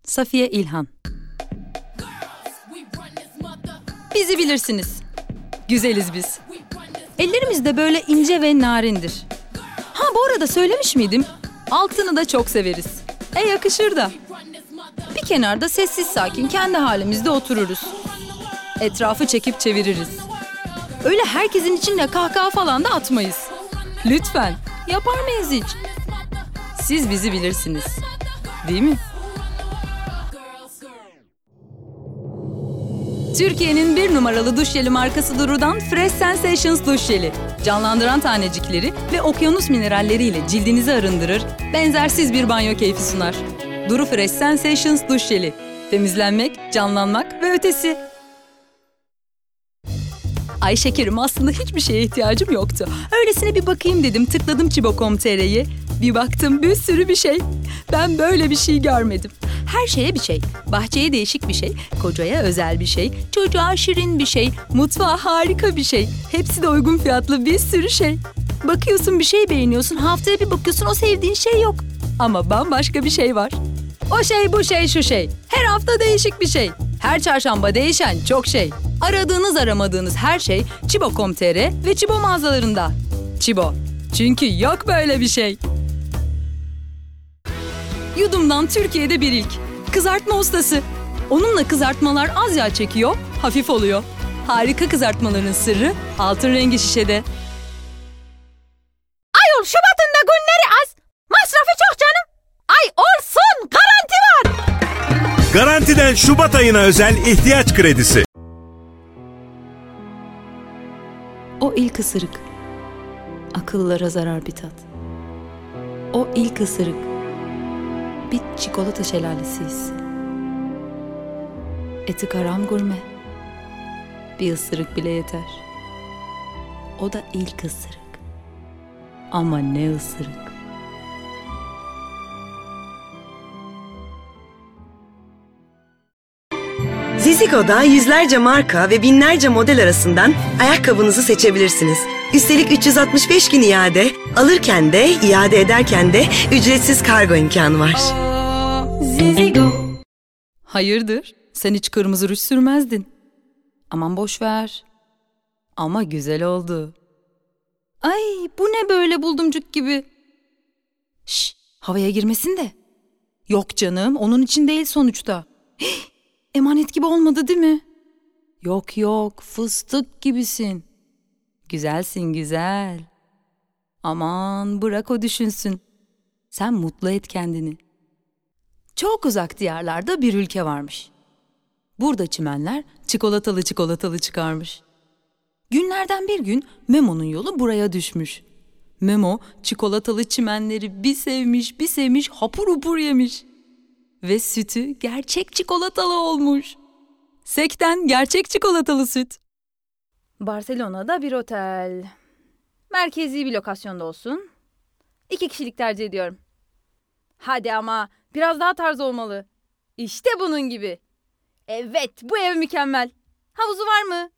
Safiye İlhan. Bizi bilirsiniz. Güzeliz biz. Ellerimiz de böyle ince ve narindir. Ha, bu arada söylemiş miydim? Altını da çok severiz. Yakışır da. Bir kenarda sessiz sakin kendi halimizde otururuz. Etrafı çekip çeviririz. Öyle herkesin içinde kahkaha falan da atmayız. Lütfen, yapar mıyız hiç? Siz bizi bilirsiniz. Değil mi? Türkiye'nin 1 numaralı duş jeli markası Duru'dan Fresh Sensations duş jeli. Canlandıran tanecikleri ve okyanus mineralleriyle cildinizi arındırır, benzersiz bir banyo keyfi sunar. Duru Fresh Sensations duş jeli. Temizlenmek, canlanmak ve ötesi. Ay şekerim, aslında hiçbir şeye ihtiyacım yoktu. Öylesine bir bakayım dedim, tıkladım Çibo.com.tr'ye. Bir baktım, bir sürü bir şey. Ben böyle bir şey görmedim. Her şeye bir şey. Bahçeye değişik bir şey. Kocaya özel bir şey. Çocuğa şirin bir şey. Mutfağa harika bir şey. Hepsi de uygun fiyatlı bir sürü şey. Bakıyorsun, bir şey beğeniyorsun. Haftaya bir bakıyorsun, o sevdiğin şey yok. Ama bambaşka bir şey var. O şey, bu şey, şu şey. Her hafta değişik bir şey. Her çarşamba değişen çok şey. Aradığınız aramadığınız her şey Çibo.com.tr ve Çibo mağazalarında. Çibo. Çünkü yok böyle bir şey. Yudum'dan Türkiye'de bir ilk. Kızartma ustası. Onunla kızartmalar az yağ çekiyor, hafif oluyor. Harika kızartmaların sırrı altın rengi şişede. Ayol, Şubat'ın da günleri az. Masrafı çok canım. Ay olsun, garanti var. Garantiden Şubat ayına özel ihtiyaç kredisi. O ilk ısırık. Akıllara zarar bir tat. O ilk ısırık. Bir çikolata şelalesi hissi. Eti karam gurme. Bir ısırık bile yeter. O da ilk ısırık. Ama ne ısırık. Ziziko'da yüzlerce marka ve binlerce model arasından ayakkabınızı seçebilirsiniz. Üstelik 365 gün iade, alırken de iade ederken de ücretsiz kargo imkanı var. Ziziko. Hayırdır? Sen hiç kırmızı ruj sürmezdin. Aman boş ver. Ama güzel oldu. Ay, bu ne böyle buldumcuk gibi. Şş, havaya girmesin de. Yok canım, onun için değil sonuçta. Emanet gibi olmadı değil mi? Yok yok, fıstık gibisin. Güzelsin güzel. Aman bırak o düşünsün. Sen mutlu et kendini. Çok uzak diyarlarda bir ülke varmış. Burada çimenler çikolatalı çikolatalı çıkarmış. Günlerden bir gün Memo'nun yolu buraya düşmüş. Memo çikolatalı çimenleri bir sevmiş bir sevmiş, hapur hupur yemiş. Ve sütü gerçek çikolatalı olmuş. Sekten gerçek çikolatalı süt. Barcelona'da bir otel. Merkezi bir lokasyonda olsun. 2 kişilik tercih ediyorum. Hadi ama biraz daha tarz olmalı. İşte bunun gibi. Evet, bu ev mükemmel. Havuzu var mı?